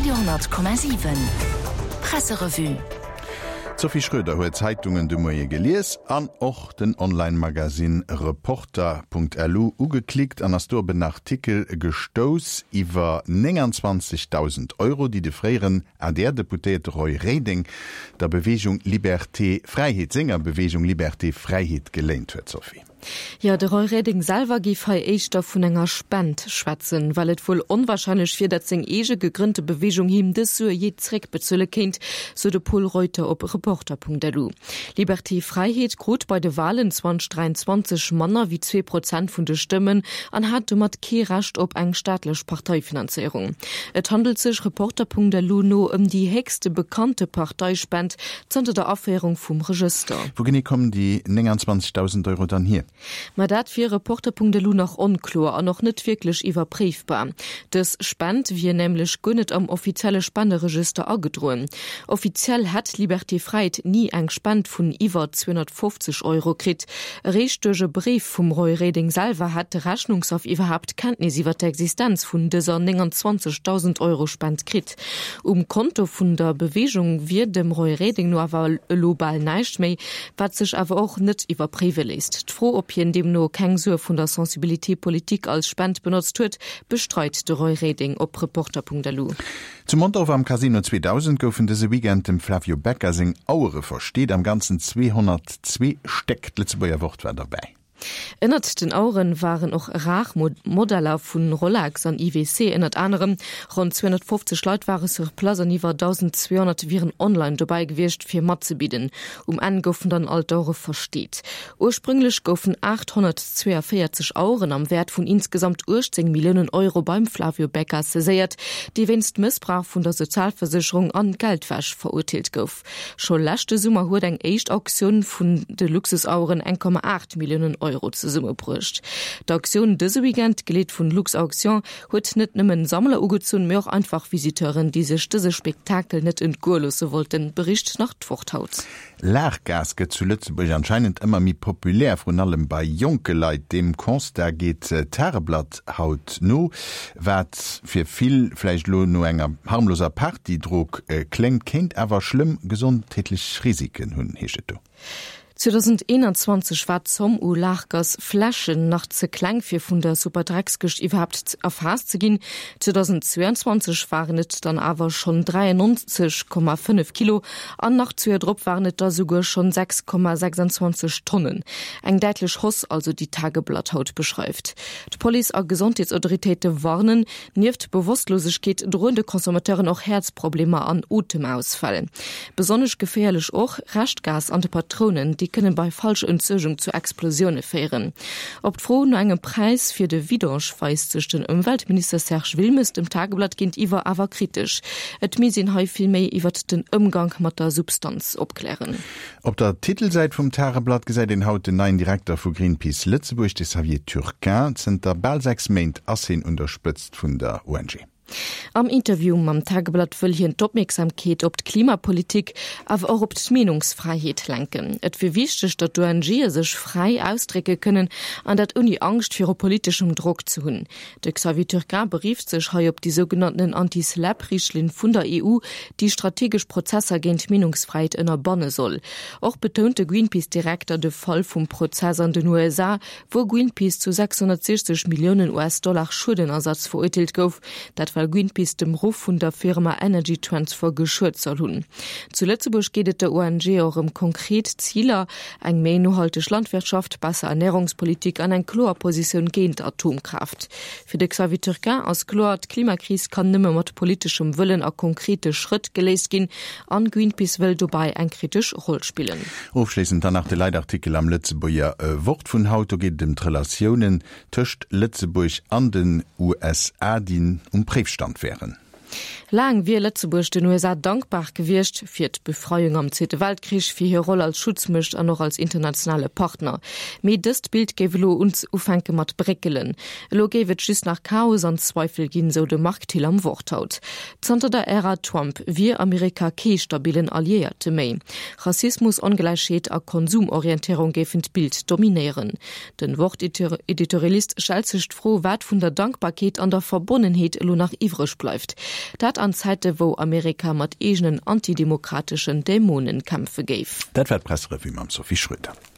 Radio 10,7 Presserevue. Sophie Schröder huet Zeitungen de Moie gelees an och den Online-Magasin Reporter.lu ugeklickt an as doben Artikel gestos iwwer 29.000 €, die de Freieren ADR-Deputéet Roy Reding der Bewegung Liberté Freiheit Sängerbewegung Liberté Freiheit gelehnt huet, Sophie. Ja, der Roy Reding selber gif hei Eichter vun enger Spend schwätzen, weil et wohl unwahrscheinlich fir dat seng ege gegrünnte Bewegung him des so je Zreck bezülle kind, so de Paul Reuter op Reporter.lu. Liberté Freiheit grot bei de Wahlen 2023 Manner wie 2% vun de Stimmen an hat mat ke racht op eng staatlech Parteifinanzierung. Et handelt sich Reporter.lu no die hegste bekannte Parteispend zunter der Aufwährung vum Register. Wo geni kommen die 29.000 € dann hier? Ma dat fir Reporter.lu noch onklar an noch net wirklich iwwerbriefbar. Das Spend wie nämlich gönnet am offizielle Spenderegister agedrohen. Offiziell hat Liberté Freiheit nie eng Spend vun iwwer 250 € krit. Rechtstöge Brief vum Roy Reding selber hat Rechnungs auf überhaupt Kenntnis iwwer der Existenz vun dieser 29.000 € Spend krit. Konto vun der Bewegung wird dem Roy Reding nur awer global neicht méi, wat sich aber auch net iwwerpriwe lässt. Froh ob hier in dem nur kein Sur von der Sensibilitätspolitik als Spend benutzt wird, bestreut der Roy Reding op Reporter.lu. Zum Montag am Casino 2000 goufen diese Weekend dem Flavio Becker sing Aure versteht am ganzen 202 steckt Lützeburger Wortwert dabei. Innert den Auren waren auch Rachmodeller vun Rolex an IWC innert anderem rund 250 Leute waren sur Plasaniver 1200 Viren online dabei gewircht fir Mat zu bieten, angoufen dann Altdore versteht. Ursprünglich goufen 842 Auren am Wert von insgesamt 10 Millionen € beim Flavio Becker seiert, die wenigst Missbrauch von der Sozialversicherung an Geldwäsch verurteilt gouf. Schon lachte Summer huet eng Echt-Auktion vun de Luxusauren 1,8 Millionen € zu Summe brucht. Die Auktion diese Weekend geleht von Lux Auktion huet net nimmen Sammler ugezun mir auch einfach Visiteuren diese Spektakel net in Gurlose wollten Bericht nach Tfuchthaut. Lachgas geht zu Lützeburg anscheinend immer mi populär, von allem bei Junkeleit dem Konster geht Tageblatt haut no, wat für viel vielleicht nur enger harmloser Partydruck klingt, kennt aber schlimm gesundheitlich Risiken hun heschet. 2021 war zum Lachgas Flaschen nach ze klein fir vun der Superdrecksgisch überhaupt erfasst zu gin. 2022 waren net dann aber schon 93,5 Kilo, an nach Drop waren net da sogar schon 6,26 Tonnen. Eng deitlich Hoss also die Tageblatthaut beschreibt. Die Police a Gesundheitsautoritäten warnen, nieft Bewusstlosigkeit drohende Konsumateuren auch Herzprobleme an Atemausfall. Besonders gefährlich auch Restgas an die Patronen, die können bei falscher Entzündung zu Explosionen führen. Ob froh nur einen Preis für die Vidange weist sich den Umweltminister Serge Wilmes im Tageblatt geht iwwer aber kritisch. Et misin heu viel mehr iwwer den Umgang mit der Substanz abklären. Ob der Titelseite vom Tageblatt gesagt den haut den neuen Direktor von Greenpeace Lützeburg, des Xavier Turquin, sind der bald 6 Monate Assin unterstützt von der ONG. Am Interview am Tageblatt will hier Aufmerksamkeit op Klimapolitik, aber auch op die Meinungsfreiheit lenken. Et für wichtig, dass die ONG sich frei ausdrücken können, an dat Uni Angst für politischem Druck zu hun. Der Xavier Turquin berieft sich heu op die sogenannten Anti-Slap-Richtlinien von der EU, die strategisch Prozesse gegen die Meinungsfreiheit innerbannen soll. Auch betonte Greenpeace-Direktor den Fall vom Prozess an den USA, wo Greenpeace zu 660 Millionen US-Dollar Schuldenersatz verurteilt gouf, weil Greenpeace dem Ruf von der Firma Energy Transfer geschürt soll hun. Zu Lützeburg geht der ONG auch konkret Zieler, eng mehr nachhaltige Landwirtschaft, bessere Ernährungspolitik an eine klare Position gegen Atomkraft. Für den Xavier Turquin als klar, die Klimakrise kann nicht mehr mit politischem Willen ein konkreter Schritt gelöst gehen, an Greenpeace will dabei eine kritische Rolle spielen. Aufschließend danach der Leitartikel am Lützeburger Wort von Auto geht um Relationen zwischen Lützeburg an den USA, die Briefstand wären. Lang wie Lützeburg den USA dankbar gewircht fir d' Befreiung am Zweiten Weltkrieg fir hier Rolle als Schutzmischt an noch als internationale Partner. Me dëst Bild gewelo uns ufenke mat breckelen. Lo gewet schüss nach Chaos an Zweifel gin so de Marktil am Worthaut. Zter der Ära Trump wie Amerika ke stabilen Alliierte méi. Rassismus, Ungleichheit a Konsumorientierung gefend Bild dominieren. Den Worteditorialist schalt sich froh, wat vun der Dankbarkeit an der Verbundenheit lo nach ivrisch bleibt. Dat an Zeite, wo Amerika mat egenen antidemokratischen Dämonen kämpfe geif. Dat wird Presserevue am Sophie Schröter.